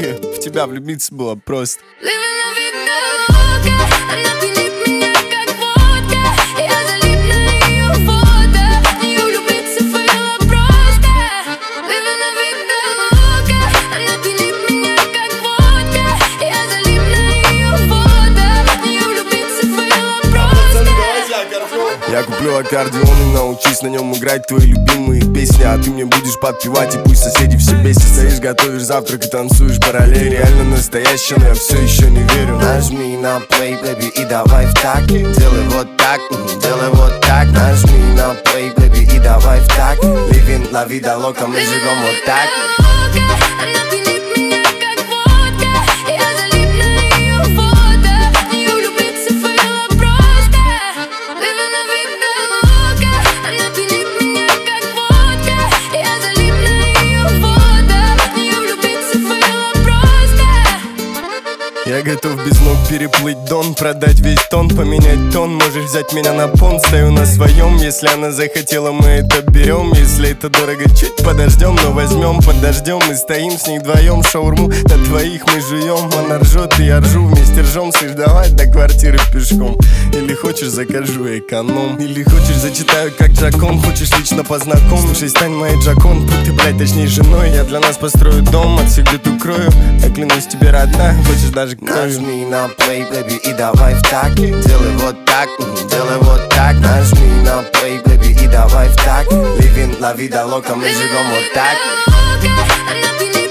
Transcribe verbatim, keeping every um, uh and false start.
И в тебя влюбиться было просто. Я куплю аккордеон и научусь на нем играть твои любимые песни. А ты мне будешь подпевать, и пусть соседи все бесят. Стоишь, готовишь завтрак и танцуешь параллель. Реально настоящая, но я все еще не верю. Нажми на play, baby, и давай в так. Делай вот так, делай вот так. Нажми на play, baby, и давай в так. Living la vida loca, мы живем вот так. Я готов без ног переплыть Дон, продать весь тон, поменять тон. Можешь взять меня на понт, стою на своем. Если она захотела, мы это берем. Если это дорого, чуть подождем, но возьмем под дождем. Мы стоим с ней вдвоем, шаурму на двоих мы жуем. Она ржет и я ржу, вместе ржем. Слышь, давай до квартиры пешком. Или хочешь, закажу эконом. Или хочешь, зачитаю как Джакон. Хочешь, лично познакомь. Слушай, стань моей Джакон, будь ты, блядь, точнее женой. Я для нас построю дом, от всех бед укрою. Я клянусь тебе, родная, хочешь даже нажми на play, baby, и давай в так. Делай вот так, делай вот так. Нажми на play, baby, и давай в так. Living la vida loca, мы живем вот так.